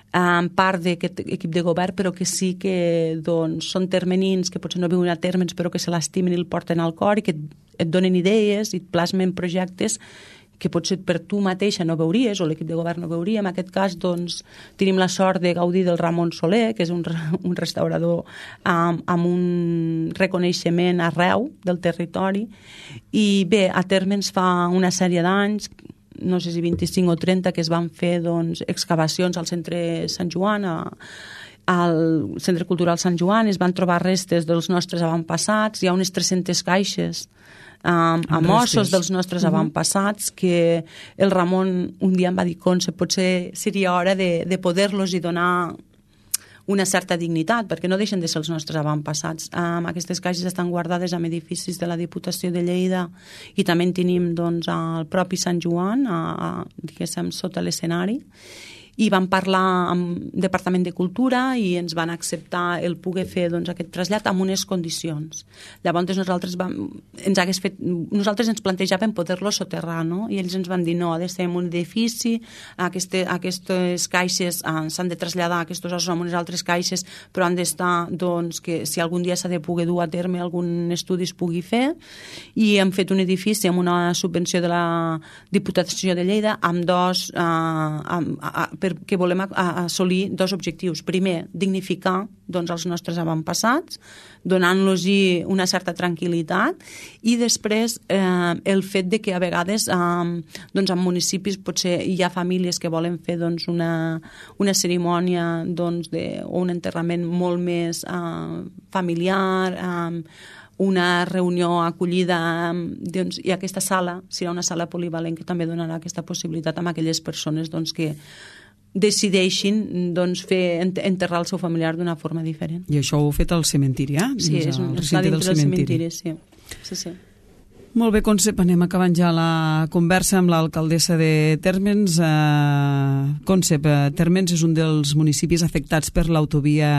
en part d'aquest equip de govern, però que sí que doncs, són termenins que potser no viuen a termes, però que se l'estimen i el porten al cor i que et, et donen idees i et plasmen projectes que potser per tu mateixa no veuries o l'equip de govern no veuria. En aquest cas, doncs, tenim la sort de gaudir del Ramon Soler, que és un, un restaurador amb, amb un reconeixement arreu del territori. I bé, a Térmens fa una sèrie d'anys, no sé si vint-i-cinc o trenta, que es van fer doncs, excavacions al centre Sant Joan, a, al Centre Cultural Sant Joan, es van trobar restes dels nostres avantpassats, hi ha unes tres-centes caixes Um, amb ossos dels nostres avantpassats que el Ramon un dia em va dir, Conce, potser seria hora de, de poder-los i donar una certa dignitat, perquè no deixen de ser els nostres avantpassats. Um, aquestes caixes estan guardades en edificis de la Diputació de Lleida i també en tenim doncs, al propi Sant Joan, a, a, diguéssim, sota l'escenari. I vam parlar amb el Departament de Cultura i ens van acceptar el poder fer doncs, aquest trasllat amb unes condicions. Llavors nosaltres, vam, ens hagués fet, nosaltres ens plantejàvem poder-lo soterrar, no? I ells ens van dir no, ha de ser en un edifici, aquest, aquestes caixes eh, s'han de traslladar, aquests ossos en unes altres caixes, però han d'estar, doncs, que si algun dia s'ha de poder dur a terme algun estudi es pugui fer. I hem fet un edifici amb una subvenció de la Diputació de Lleida amb dos... Eh, amb, a, a, que volem assolir dos objectius. Primer, dignificar doncs, els nostres avantpassats, donant-los una certa tranquil·litat, i després eh, el fet de que a vegades eh, doncs, en municipis potser hi ha famílies que volen fer doncs, una, una cerimònia doncs, de, o un enterrament molt més eh, familiar, eh, una reunió acollida, doncs, i aquesta sala serà una sala polivalent que també donarà aquesta possibilitat a aquelles persones doncs, que decideixin doncs, fer, enterrar el seu familiar d'una forma diferent. I això ho heu fet al cementiri, eh? Sí, és un recinte del cementiri, sí. sí, sí. Molt bé, Concep, anem acabant ja la conversa amb l'alcaldessa de Térmens. Uh, Concep, Térmens és un dels municipis afectats per l'autovia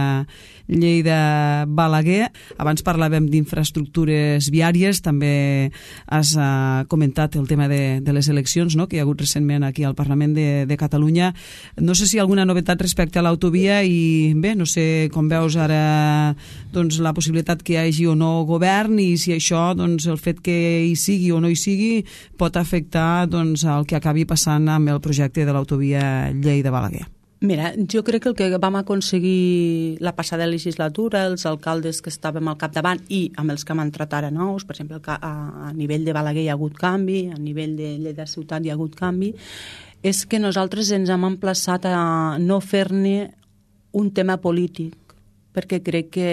Lleida-Balaguer. Abans parlàvem d'infraestructures viàries, també has uh, comentat el tema de, de les eleccions, no?, que hi ha hagut recentment aquí al Parlament de, de Catalunya. No sé si hi ha alguna novetat respecte a l'autovia i bé, no sé com veus ara doncs, la possibilitat que hi hagi o no govern i si això, doncs, el fet que hi sigui o no hi sigui, pot afectar doncs, el que acabi passant amb el projecte de l'autovia Lleida-Balaguer. Mira, jo crec que el que vam aconseguir la passada legislatura, els alcaldes que estàvem al capdavant i amb els que hem entrat ara nous, per exemple, a, a nivell de Balaguer hi ha hagut canvi, a nivell de Lleida Ciutat hi ha hagut canvi, és que nosaltres ens hem emplaçat a no fer-ne un tema polític, perquè crec que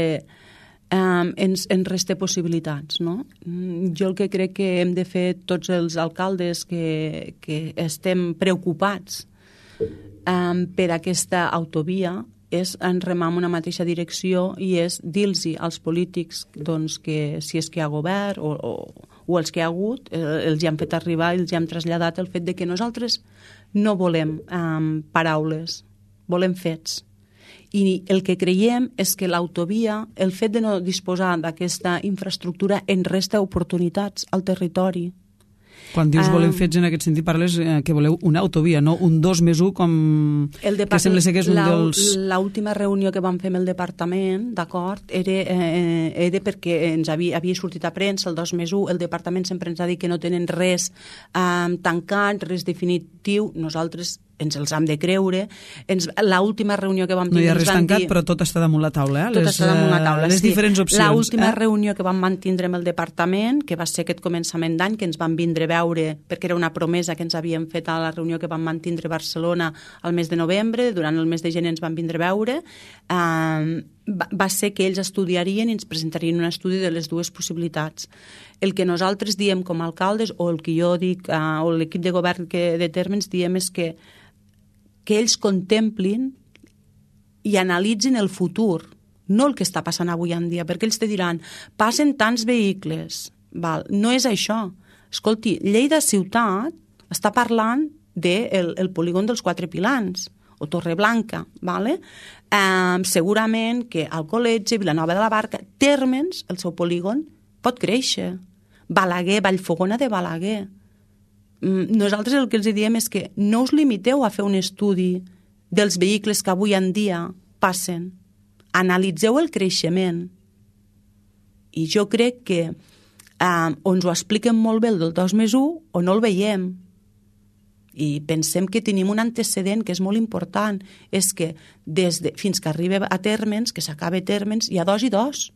Um, ens, ens resta possibilitats, no? Jo el que crec que hem de fer tots els alcaldes que, que estem preocupats um, per aquesta autovia és enremar en una mateixa direcció i és dir-los als polítics doncs, que si és que hi ha govern o, o, o els que hi ha hagut, eh, els hi han fet arribar i els hi han traslladat el fet de que nosaltres no volem um, paraules, volem fets. I el que creiem és que l'autovia, el fet de no disposar d'aquesta infraestructura ens resta oportunitats al territori. Quan dius volem fets en aquest sentit parles eh, que voleu una autovia, no un dos més un com que sembla ser que és un dels... L'última reunió que vam fer amb el departament, d'acord, era, eh, era perquè ens havia, havia sortit a premsa el dos més un, el departament sempre ens ha dit que no tenen res eh, tancat, res definitiu, nosaltres ens els hem de creure. L'última reunió que vam tindre... No hi ha res tancat, dir, però tot està damunt la taula, eh? Tot les, està damunt la taula, les sí. diferents opcions. L'última eh? reunió que vam mantindre amb el departament, que va ser aquest començament d'any, que ens van vindre a veure, perquè era una promesa que ens havien fet a la reunió que vam mantindre a Barcelona al mes de novembre, durant el mes de gener ens van vindre a veure, eh, va, va ser que ells estudiarien i ens presentarien un estudi de les dues possibilitats. El que nosaltres diem com a alcaldes, o el que jo dic, eh, o l'equip de govern que, de Térmens, diem és que que ells contemplin i analitzin el futur, no el que està passant avui en dia, perquè ells te diran, passen tants vehicles, val? No és això. Escolti, Lleida Ciutat està parlant del el polígon dels Quatre Pilans, o Torreblanca, vale? Eh, segurament que Alcoletge, Vilanova de la Barca, Térmens, el seu polígon, pot créixer. Balaguer, Vallfogona de Balaguer. Nosaltres el que els diem és que no us limiteu a fer un estudi dels vehicles que avui en dia passen. Analitzeu el creixement. I jo crec que eh, o ens ho expliquen molt bé el del dos més u o no el veiem. I pensem que tenim un antecedent que és molt important, és que des de, fins que arriba a Térmens, que s'acabe Térmens, hi ha dos i dos.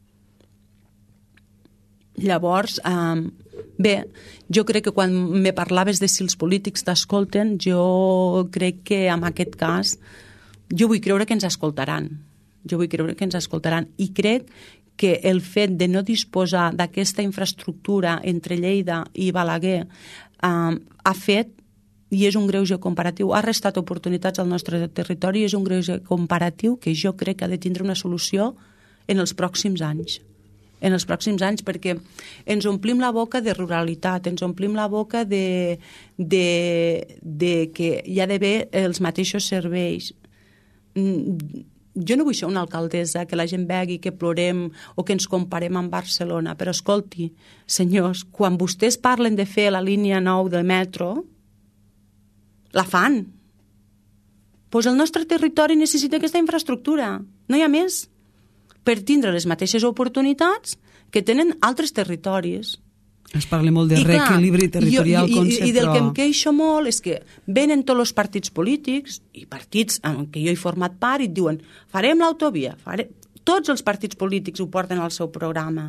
Llavors, eh, bé, jo crec que quan me parlaves de si els polítics t'escolten, jo crec que en aquest cas, jo vull creure que ens escoltaran. Jo vull creure que ens escoltaran. I crec que el fet de no disposar d'aquesta infraestructura entre Lleida i Balaguer eh, ha fet, i és un greuge comparatiu, ha restat oportunitats al nostre territori, i és un greuge comparatiu que jo crec que ha de tindre una solució en els pròxims anys. En els pròxims anys, perquè ens omplim la boca de ruralitat, ens omplim la boca de, de, de que hi ha d'haver els mateixos serveis. Jo no vull ser una alcaldessa que la gent vegi, que plorem o que ens comparem amb Barcelona, però escolti, senyors, quan vostès parlen de fer la línia nou del metro, la fan. Doncs el nostre territori necessita aquesta infraestructura, no hi ha més, per tindre les mateixes oportunitats que tenen altres territoris. Es parla molt de I reequilibri clar, territorial. I, concept, i, I del però... que em queixo molt és que venen tots els partits polítics i partits en què jo he format part i et diuen farem l'autovia. Fare... Tots els partits polítics ho porten al seu programa.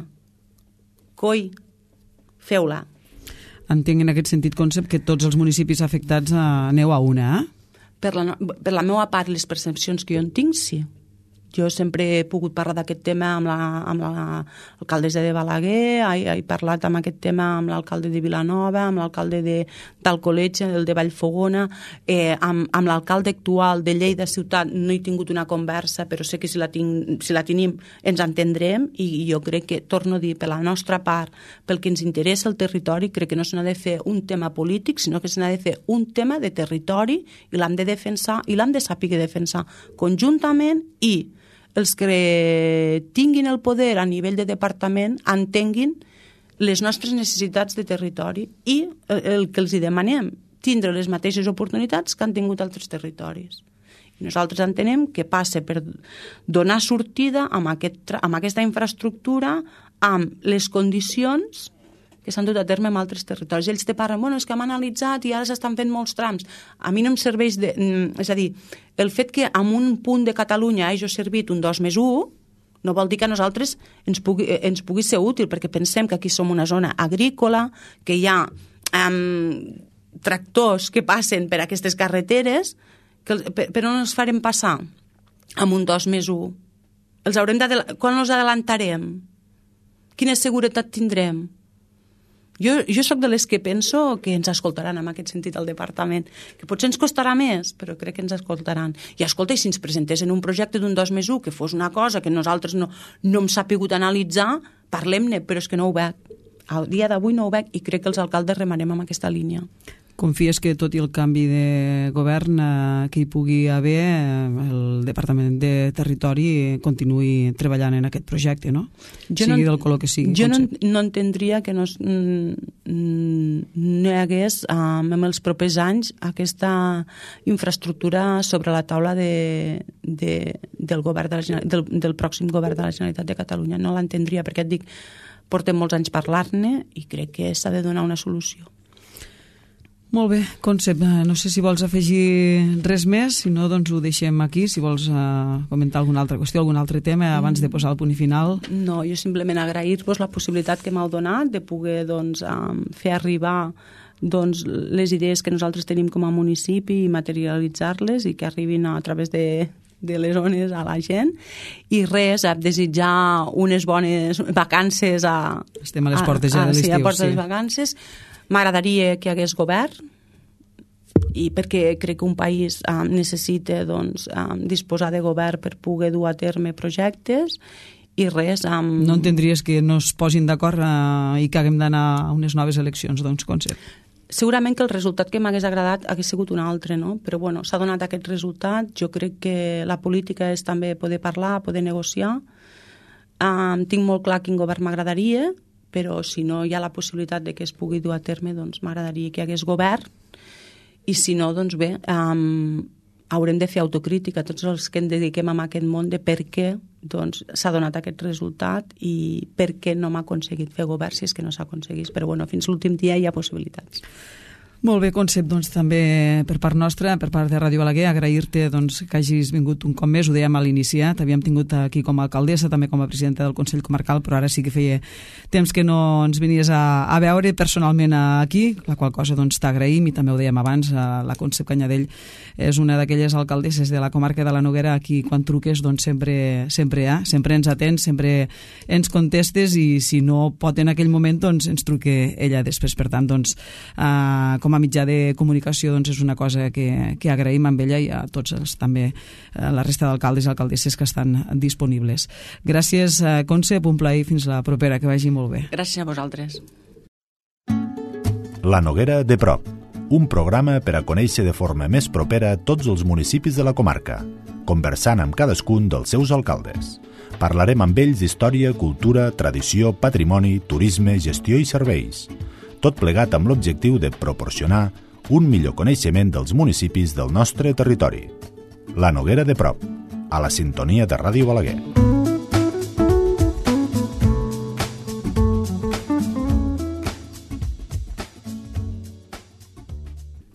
Coi, feu-la. Entenc en aquest sentit, Concep, que tots els municipis afectats eh, aneu a una, eh? Per la, per la meva part, les percepcions que jo en tinc, sí. Jo sempre he pogut parlar d'aquest tema amb l'alcaldessa de Balaguer, he, he parlat amb aquest tema amb l'alcalde de Vilanova, amb l'alcalde d'Alcoletge, el de Vallfogona, eh, amb, amb l'alcalde actual de Lleida Ciutat no he tingut una conversa, però sé que si la, tinc, si la tenim ens entendrem, i, i jo crec que, torno a dir, per la nostra part, pel que ens interessa el territori, crec que no se n'ha de fer un tema polític, sinó que se n'ha de fer un tema de territori, i l'hem de defensar, i l'hem de saber defensar conjuntament, i els que tinguin el poder a nivell de departament entenguin les nostres necessitats de territori i el que els hi demanem, tindre les mateixes oportunitats que han tingut altres territoris. I nosaltres entenem que passa per donar sortida amb, aquest, amb aquesta infraestructura, amb les condicions que s'han dut a terme en altres territoris. Ells te parlen, bueno, és que hem analitzat i ara s'estan fent molts trams. A mi no em serveix de... És a dir, el fet que en un punt de Catalunya hagi servit un dos més un no vol dir que a nosaltres ens pugui, ens pugui ser útil, perquè pensem que aquí som una zona agrícola, que hi ha um, tractors que passen per aquestes carreteres, que, per, però no els farem passar amb un dos més un. Els haurem de... Quan els adelantarem? Quina seguretat tindrem? Jo, jo soc de les que penso que ens escoltaran en aquest sentit al departament, que potser ens costarà més, però crec que ens escoltaran. I escolta, i si ens presentessin un projecte d'un dos més un, que fos una cosa que nosaltres no, no hem sapigut analitzar, parlem-ne, però és que no ho veig. Al dia d'avui no ho veig i crec que els alcaldes remarem amb aquesta línia. Confies que tot i el canvi de govern eh, que hi pugui haver, eh, el Departament de Territori continuï treballant en aquest projecte, no? Jo sigui no, del color que sigui. Jo no, no entendria que no, no hi hagués um, en els propers anys aquesta infraestructura sobre la taula de, de, del, govern de la, del, del pròxim govern de la Generalitat de Catalunya. No l'entendria, perquè et dic, portem molts anys parlar-ne i crec que s'ha de donar una solució. Molt bé, Concep, no sé si vols afegir res més, si no, doncs ho deixem aquí, si vols uh, comentar alguna altra qüestió, algun altre tema abans de posar el punt final. No, jo simplement agrair-vos la possibilitat que m'heu donat de poder doncs, um, fer arribar doncs, les idees que nosaltres tenim com a municipi i materialitzar-les i que arribin a través de, de les zones a la gent. I res, a desitjar unes bones vacances a... Estem a les portes ja de l'estiu, sí. A portes de les vacances. M'agradaria que hi hagués govern, i perquè crec que un país um, necessita doncs, um, disposar de govern per poder dur a terme projectes i res... Um... No entendries que no es posin d'acord uh, i que haguem d'anar a unes noves eleccions, doncs, Concep? Segurament que el resultat que m'hagués agradat hagués sigut un altre, no? Però bueno, s'ha donat aquest resultat. Jo crec que la política és també poder parlar, poder negociar. Um, tinc molt clar quin govern m'agradaria, però si no hi ha la possibilitat de que es pugui dur a terme, doncs m'agradaria que hi hagués govern, i si no, doncs bé, um, haurem de fer autocrítica, tots els que ens dediquem a aquest món, de per què doncs, s'ha donat aquest resultat i per què no m'ha aconseguit fer govern si és que no s'aconseguís. Però bueno, fins l'últim dia hi ha possibilitats. Molt bé, Conce, doncs també per part nostra, per part de Ràdio Balaguer, agrair-te doncs, que hagis vingut un cop més, ho dèiem a l'iniciar, t'havíem tingut aquí com a alcaldessa, també com a presidenta del Consell Comarcal, però ara sí que feia temps que no ens venies a, a veure personalment aquí, la qual cosa doncs, t'agraïm, i també ho dèiem abans, la Conce Canyadell és una d'aquelles alcaldesses de la comarca de la Noguera, aquí quan truques doncs, sempre, sempre hi ha, sempre ens atens, sempre ens contestes, i si no pot en aquell moment doncs, ens truque ella després. Per tant, doncs, eh, com a mitjà de comunicació doncs és una cosa que, que agraïm amb ella i a tots els, també a la resta d'alcaldes i alcaldesses que estan disponibles. Gràcies, Conce, un plaer, fins la propera, que vagi molt bé. Gràcies a vosaltres. La Noguera de prop, un programa per a conèixer de forma més propera tots els municipis de la comarca, conversant amb cadascun dels seus alcaldes. Parlarem amb ells d'història, cultura, tradició, patrimoni, turisme, gestió i serveis. Tot plegat amb l'objectiu de proporcionar un millor coneixement dels municipis del nostre territori. La Noguera de prop, a la sintonia de Ràdio Balaguer.